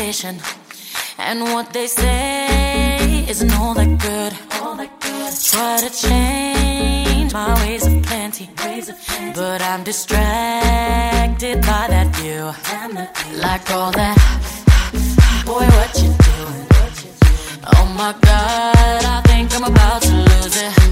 conversation. And what they say isn't all that good. Try to change my ways of plenty, but I'm distracted by that view. Like all that, boy, what you doing? Oh my God, I think I'm about to lose it.